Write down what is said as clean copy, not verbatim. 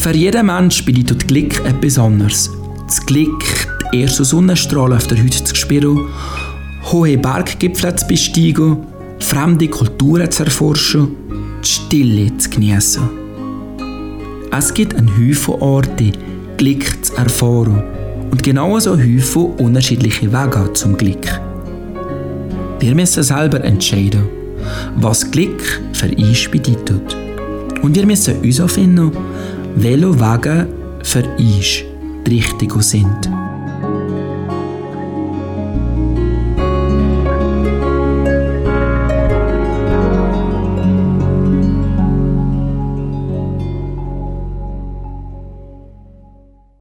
Für jeden Menschen bedeutet Glück etwas anderes. Das Glück, die ersten Sonnenstrahlen auf der Haut zu spüren, hohe Berggipfel zu besteigen, fremde Kulturen zu erforschen, die Stille zu genießen. Es gibt einen Haufen Orte, Glück zu erfahren und genauso Haufen unterschiedliche Wege zum Glück. Wir müssen selber entscheiden, was Glück für uns bedeutet. Und wir müssen uns auch finden, welche Wege für uns die richtigen sind.